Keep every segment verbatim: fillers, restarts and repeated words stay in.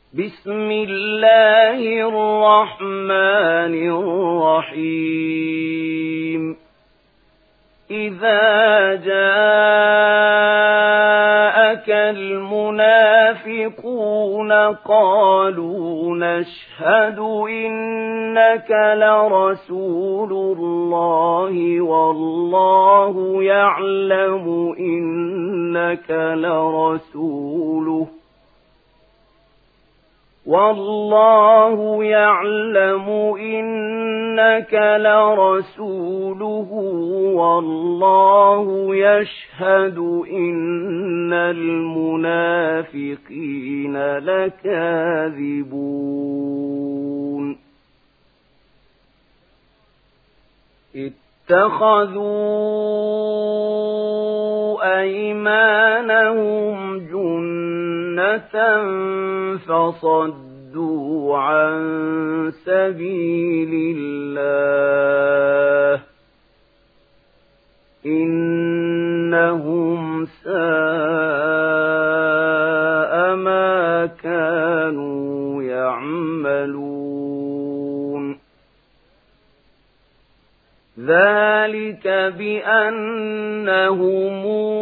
بسم الله الرحمن الرحيم إذا جاءك المنافقون قالوا نشهد إنك لرسول الله والله يعلم إنك لرسوله والله يعلم إنك لرسوله والله يشهد إن المنافقين لكاذبون اتخذوا أيمانهم جنة فصدوا عن سبيل الله إنهم ساء ما كانوا يعملون ذلك بأنهم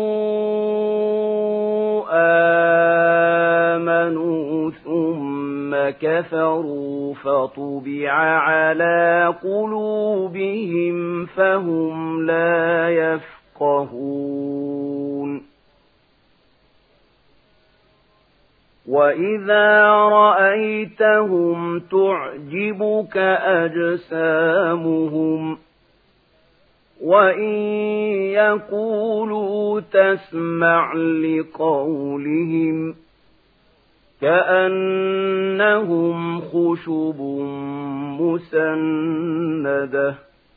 آمنوا ثم كفروا فطبع على قلوبهم فهم لا يفقهون وإذا رأيتهم تعجبك أجسامهم وإن يقولوا تسمع لقولهم كأنهم خشب مسندة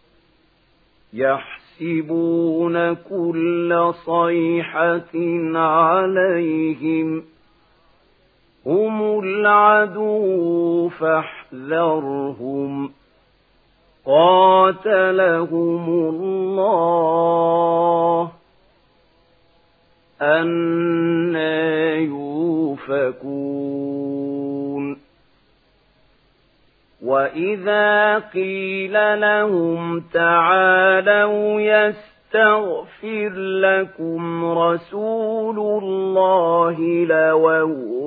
يحسبون كل صيحة عليهم هم العدو فاحذرهم قاتلهم الله أنى يؤفكون وإذا قيل لهم تعالوا يستغفر لكم رسول الله لووا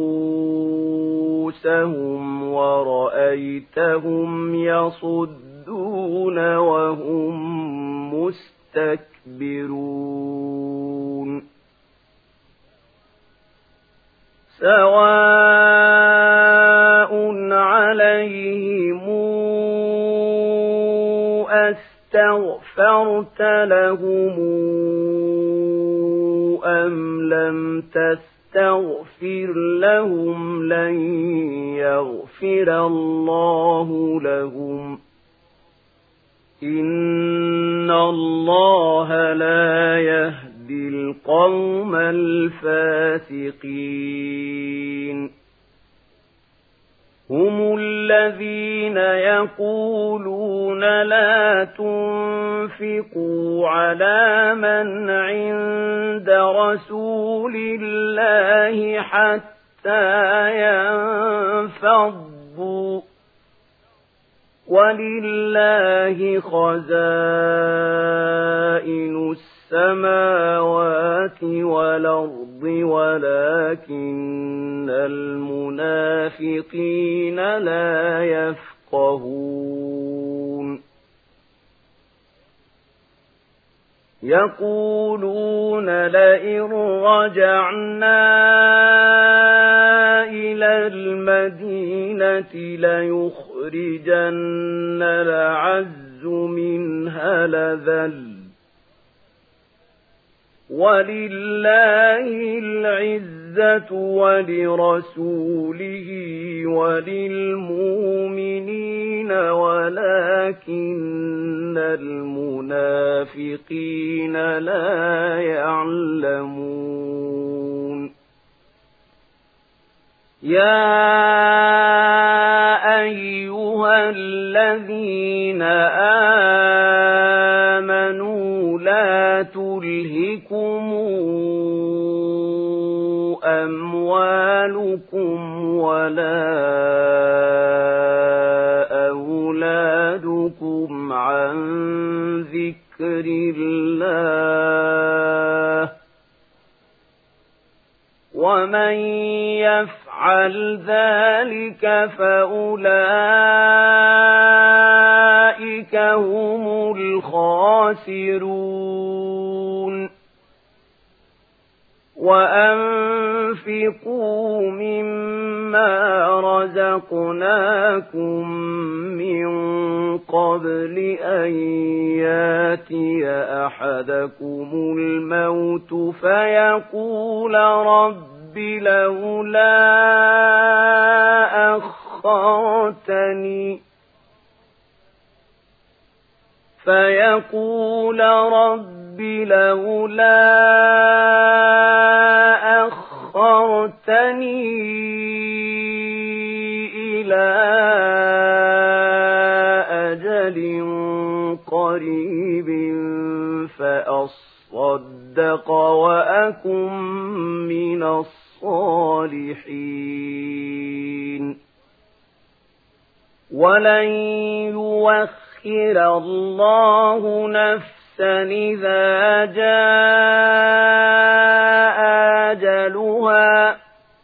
رؤوسهم ورأيتهم يصدون وهم مستكبرون سواء عليهم أستغفرت لهم أم لم تستغفر لهم لن يغفر الله لهم إن الله لا يهدي القوم الفاسقين هم الذين يقولون لا تنفقوا على من عند رسول الله حتى ينفضوا ولله خزائن السماوات والأرض ولكن المنافقين لا يفقهون يقولون لئن رجعنا إلى المدينة ليخرجن الأعز منها الأذل ولله العزة ولرسوله وللمؤمنين ولكن المنافقين لا يعلمون يا أيها الذين آمنوا لا تلهكم أموالكم أموالكم ولا أولادكم عن ذكر الله ومن يفعل ذلك فأولئك هم الخاسرون وأنفقوا مما رزقناكم من قبل أن ياتي أحدكم الموت فيقول رب لولا أخرتني فيقول رب لولا أخرتني إلى أجل قريب فأصدق وأكن من الصالحين ولن يؤخر الله نفسا إذا جاء أجلها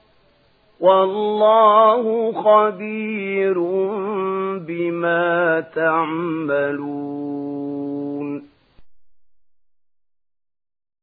والله خبير بما تعملون